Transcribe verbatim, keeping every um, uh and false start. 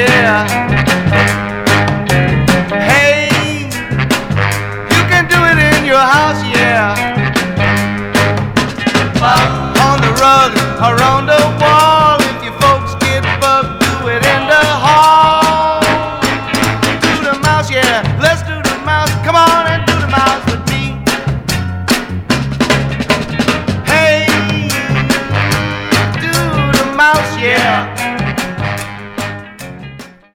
yeah. Hey, you can do it in your house, yeah. On the rug or on the